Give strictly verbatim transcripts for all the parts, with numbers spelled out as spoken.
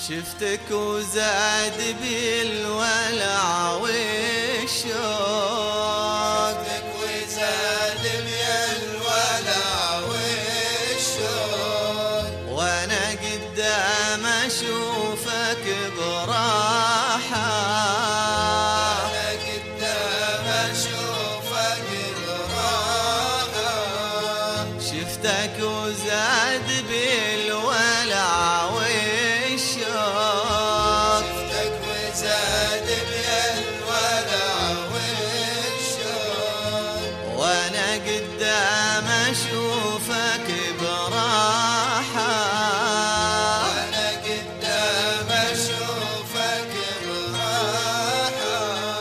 شفتك وزاد بي الولع والشوق، شفتك وزاد بي الولع والشوق، وانا قدام اشوفك براحة، وانا قدام اشوفك براحة. شفتك وزاد بي الولع والشوق، شفتك وزاد بي الولع والشوق، وانا قدام اشوفك براحة، وانا قدام اشوفك براحة.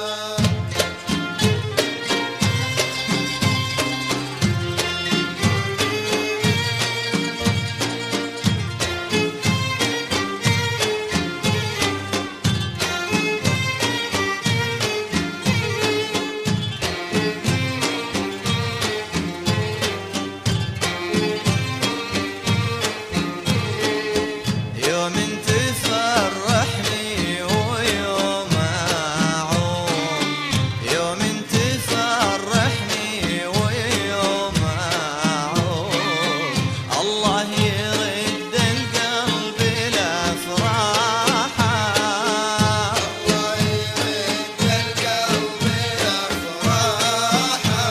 يوم تفرحني ويوم اعوم، يوم تفرحني ويوم اعوم، الله يرد القلب الافراحة، الله يرد القلب الافراحة.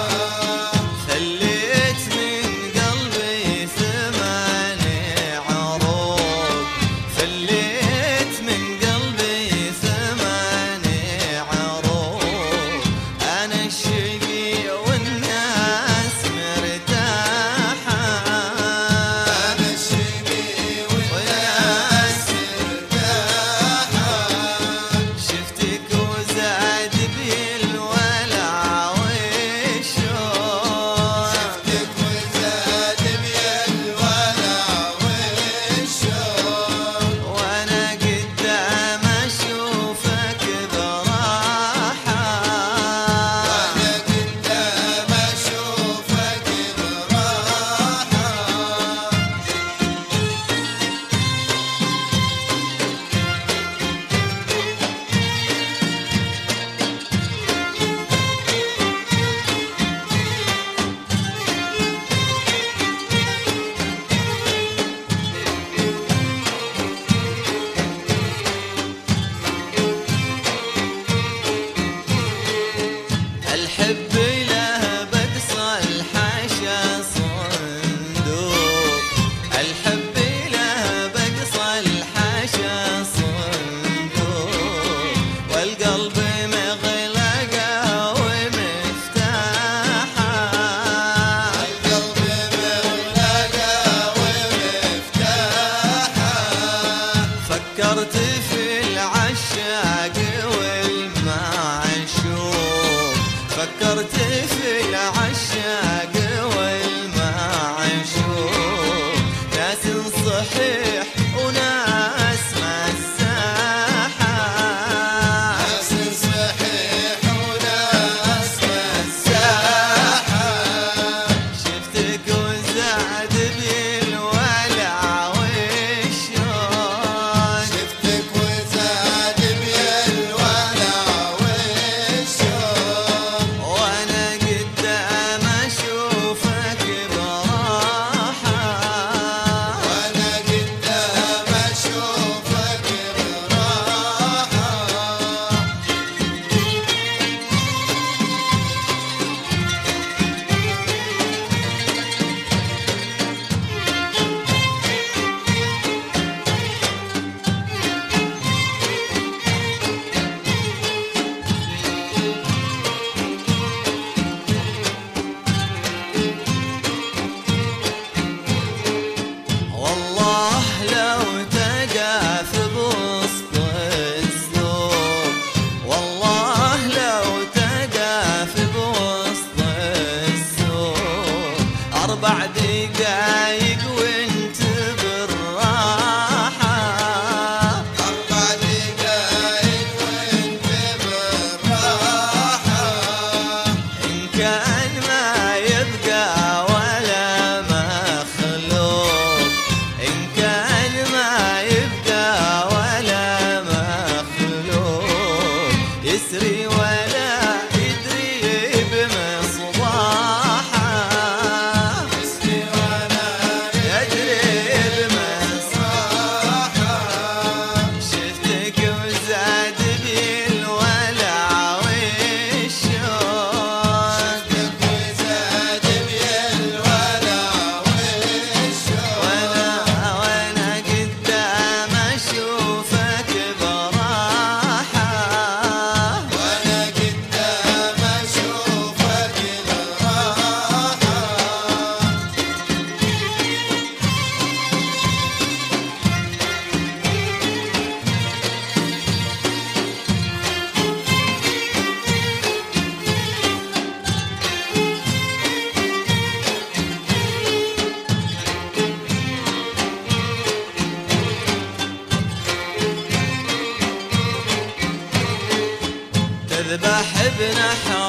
خليت من قلبي ثمان عروق، خليت من قلبي ثمان عروق، انا الشقي والناس مرتاحة، أنا الشقي والناس مرتاحة. شفتك وزاد بي الولع والشوق، شفتك وزاد بي الولع والشوق، وانا قدام اشوفك براحة، وأنا قدام أشوفك براحة. الحب له بقصى الحاشا صندوق، الحب له بقصى الحاشا صندوق، والقلب مغلقه ومفتاحه، القلب مغلقة ومفتاحة. فكرت في العشاق والمعشوق، فكرت في العشاق والمعشوق، ناس صحيح وناس مساحة، ناس صحيح وناس مساحة. شفتك وزاد بي الولع والشوق، شفتك وزاد بي الولع والشوق، وانا قدام اشوفك براحة، وانا قدام اشوفك براحة. والله لو تقع في وسط السوق، والله لو تقع في وسط السوق، اربع دقايق وانت بالراحة، أربع دقايق وانت بالراحة. إن كان ما يبقى ولا مخلوق، إن كان ما يبقى ولا بنحر